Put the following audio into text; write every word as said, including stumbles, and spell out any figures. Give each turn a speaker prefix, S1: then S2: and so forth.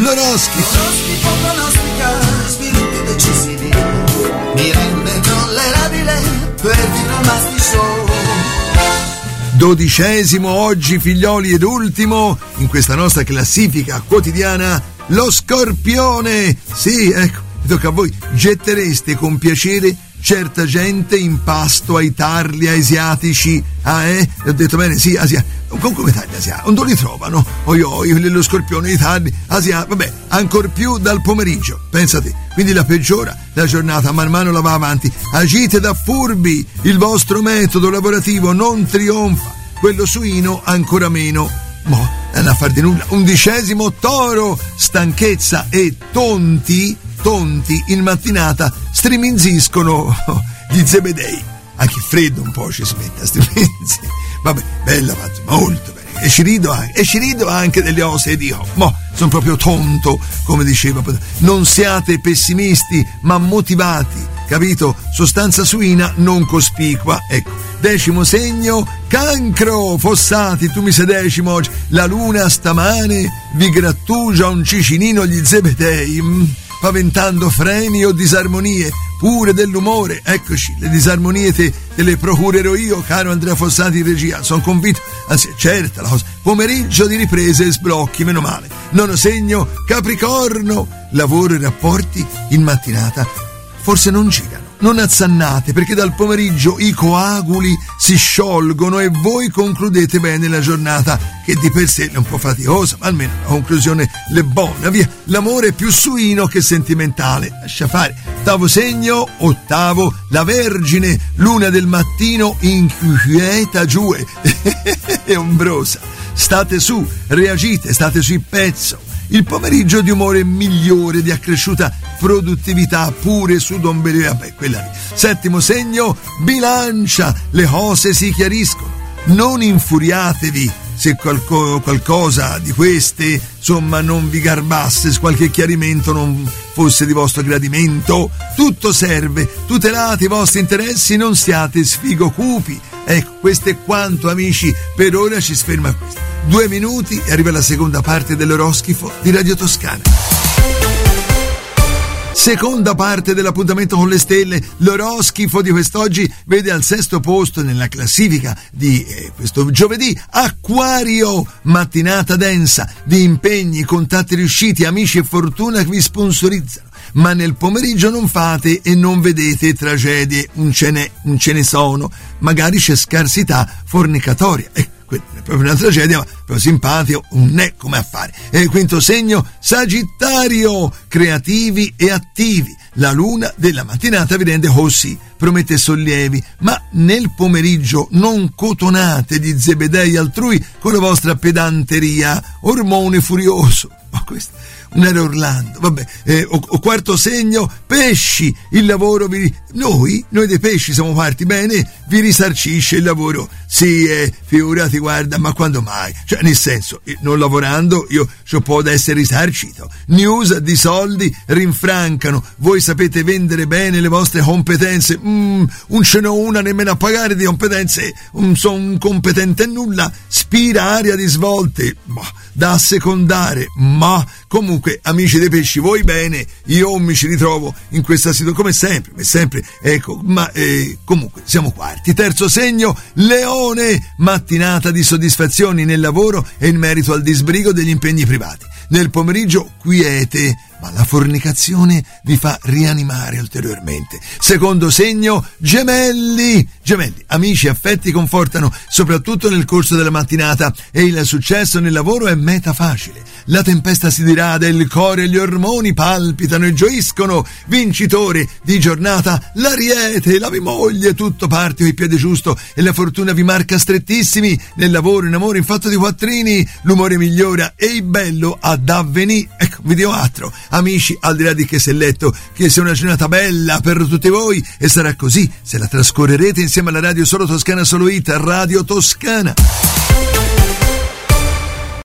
S1: l'oroscopo.
S2: L'oroscopo pronostica sviluppi decisivi, mi rende tollerabile perfino il mastisso.
S1: Dodicesimo oggi, figlioli, ed ultimo in questa nostra classifica quotidiana, lo Scorpione. Sì, ecco, tocca a voi. Gettereste con piacere certa gente in pasto ai tarli asiatici. Ah, eh? Ho detto bene, sì, asiatici. Con come tagli asiatici? Non li trovano? Oi oi, lo Scorpione, i tarli asiatici. Vabbè, ancor più dal pomeriggio, pensate. Quindi la peggiora la giornata, man mano la va avanti. Agite da furbi, il vostro metodo lavorativo non trionfa, quello suino ancora meno. Mo, è una far di nulla. Undicesimo Toro, stanchezza e tonti, tonti in mattinata striminziscono gli zebedei. Anche freddo un po' ci si mette a striminzi. Vabbè, bella fatta, molto bene. E ci rido anche, e ci rido anche delle ose di Dio. Mo, sono proprio tonto, come diceva. Non siate pessimisti, ma motivati, capito? Sostanza suina non cospicua. Ecco, decimo segno, Cancro. Fossati, tu mi sei decimo oggi. La luna stamane vi grattugia un cicinino gli zebedei, mh, paventando freni o disarmonie, pure dell'umore. Eccoci, le disarmonie te, te le procurerò io, caro Andrea Fossati in regia, sono convinto, anzi certa la cosa. Pomeriggio di riprese e sblocchi, meno male. Nono segno, Capricorno. Lavoro e rapporti in mattinata forse non girano, non azzannate, perché dal pomeriggio i coaguli si sciolgono e voi concludete bene la giornata, che di per sé è un po' faticosa, ma almeno la conclusione è buona. Via, l'amore è più suino che sentimentale, lascia fare. Ottavo segno, ottavo, la Vergine. Luna del mattino inquieta giù e ombrosa. State su, reagite, state sui pezzo. Il pomeriggio di umore migliore, di accresciuta produttività, pure su Don Belio. Vabbè, quella lì. Settimo segno, Bilancia. Le cose si chiariscono. Non infuriatevi se qualco, qualcosa di queste, insomma, non vi garbasse, se qualche chiarimento non fosse di vostro gradimento. Tutto serve, tutelate i vostri interessi, non siate sfigocupi. Ecco, questo è quanto, amici, per ora ci sferma questo. Due minuti e arriva la seconda parte dell'oroscopo di Radio Toscana. Seconda parte dell'appuntamento con le stelle. L'oroscopo di quest'oggi vede al sesto posto nella classifica di eh, questo giovedì Acquario. Mattinata densa di impegni, contatti riusciti, amici e fortuna che vi sponsorizzano. Ma nel pomeriggio non fate e non vedete tragedie, un ce n'è, un ce ne sono. Magari c'è scarsità fornicatoria. Eh, quella è proprio una tragedia, ma proprio simpatico, un ne come affare. E il quinto segno, Sagittario. Creativi e attivi. La luna della mattinata vi rende così, promette sollievi, ma nel pomeriggio non cotonate gli zebedei altrui con la vostra pedanteria. Ormone furioso. Ma questo non era Orlando, vabbè. Eh, o, o quarto segno, pesci. Il lavoro vi... Noi, noi dei pesci siamo parti bene, vi risarcisce il lavoro. Sì, eh, figurati, guarda, ma quando mai? Cioè, nel senso, non lavorando io ci può essere risarcito. News di soldi rinfrancano. Voi sapete vendere bene le vostre competenze. Mm, non ce n'ho una nemmeno a pagare di competenze. Non sono competente a nulla. Spira aria di svolte. Bah, da assecondare. Ma comunque, amici dei pesci, voi bene, io mi ci ritrovo in questa situazione come sempre, come sempre, ecco, ma eh, comunque siamo quarti. Terzo segno, Leone. Mattinata di soddisfazioni nel lavoro e in merito al disbrigo degli impegni privati. Nel pomeriggio quiete, ma la fornicazione vi fa rianimare ulteriormente. Secondo segno, Gemelli. Gemelli, amici e affetti confortano soprattutto nel corso della mattinata e il successo nel lavoro è meta facile. La tempesta si dirada, il cuore e gli ormoni palpitano e gioiscono. Vincitore di giornata, l'Ariete, la vi moglie, tutto parte coi piedi giusto e la fortuna vi marca strettissimi. Nel lavoro, in amore, in fatto di quattrini, l'umore migliora e il bello ad avvenire. Ecco, video altro. Amici, al di là di che se letto, che sia una giornata bella per tutti voi e sarà così se la trascorrerete insieme alla radio Solo Toscana Solo Hit, Radio Toscana.